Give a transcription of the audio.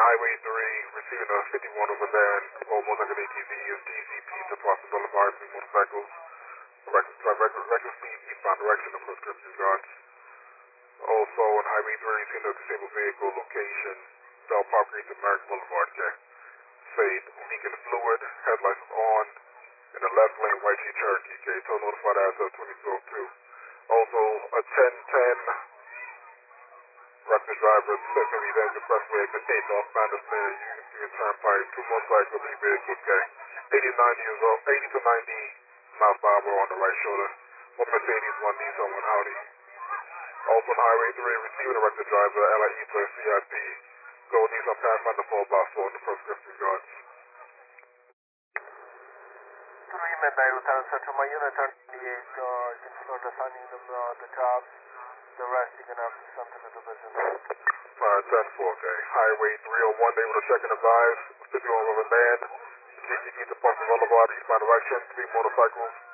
Highway 3, receiving a 51 over van, almost like an ATV, is TCP to Boston Boulevard, 3 motorcycles. Reckless speed, eastbound direction of prescription guards. Also on Highway 3, receiving a disabled vehicle location, Bell Park Street to Merrick Boulevard, okay. Say, leaking fluid, headlights on, in the left lane, White Sheet Cherokee, okay. Tow notified as of 2202. Also, a 1010 Reckless driver, 670 Danger Expressway, exit 8 off Bandersnare, Union Turnpike, 2 motorcycles, 3 vehicles, okay. 89 years old, 80 to 90 miles per hour on the right shoulder. 1 Mercedes, 1 Nissan, 1 Audi. Also on Highway 3, receiving a reckless driver, LIE to CIP. Go Nissan Pathfinder 4x4 in the prescription guards. 3 midnight Lieutenant Central, my unit 38, you can start assigning them the jobs. The rest you're going to have to send to the division. 10-4, okay. Highway 301, they were checking advise. 51 over van. GCP to Boston Boulevard, eastbound direction, 3 motorcycles.